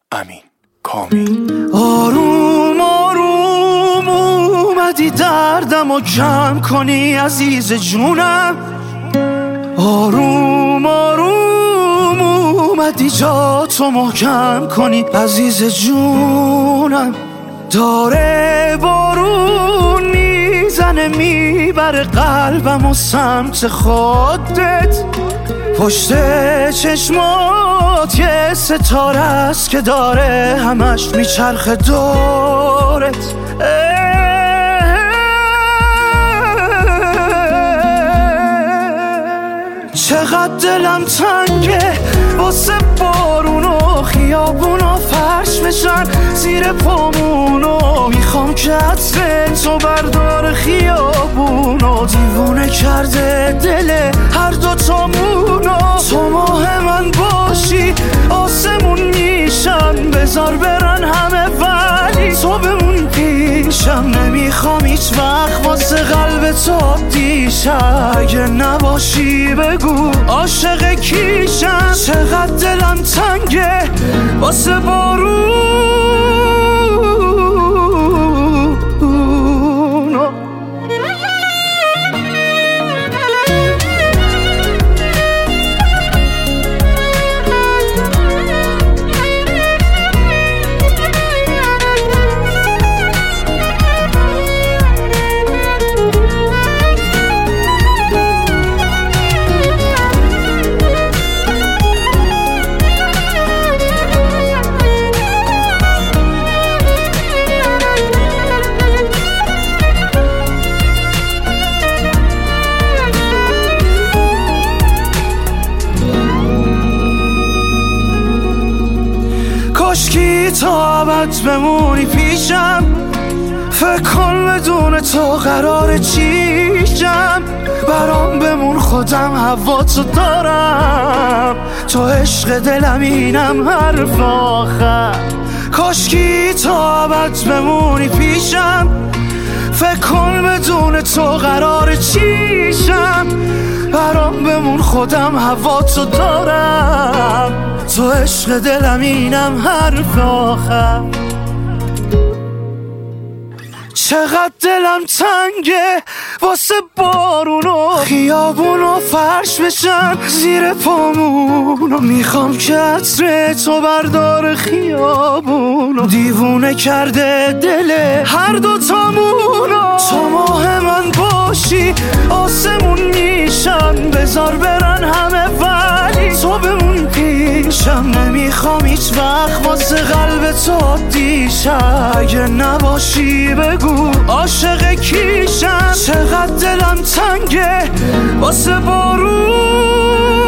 امین کامی. آروم آروم اومدی دردمو کم کنی عزیز جونم، آروم آروم اومدی جاتو محکم کنی عزیز جونم. داره بارون میزنه میبره قلبم و سمت خودت، پشت چشمات یه ستاره است که داره همش میچرخه دورت. چقدر دلم تنگه واسه بارونو خیابونو فرش بشن زیر پامونو، میخوام که عطر تو بردار خیابونو، دیوونه کرده دل هر دو تامونو. تو ماه من باشی آسمون میشم، بذار برن همه ولی تو بمون پیشم، نمیخوام هیچ وقت واسه قلب تو دیشم، اگه نباشی بگو عاشق کیشم. چقدر دلم تنگه واسه بارون. کاشکی تا ابد بمونی پیشم، فکر کن بدون تو قرار چیشم، برام بمون خودم هواتو دارم، تو عشق دلم اینم حرف آخر. کاشکی تا ابد بمونی پیشم، فکر کن بدون تو قرار چیشم، برام بمون خودم هواتو دارم، تو عشق دلم اینم حرف آخر. چقدر دلم تنگه واسه بارونو خیابونو فرش بشن زیر پامونو، میخوام که عطر تو بردار خیابونو، دیوونه کرده دل هر دو تامونو. تو ماه من باشی آسمون میشن، بذار برن همه ولی تو بمون پیشم، نمیخوام هیچ وقت واسه قلب تو دیشم، اگه نباشی بگو عاشق کیشم. چقدر دلم تنگه واسه بارون.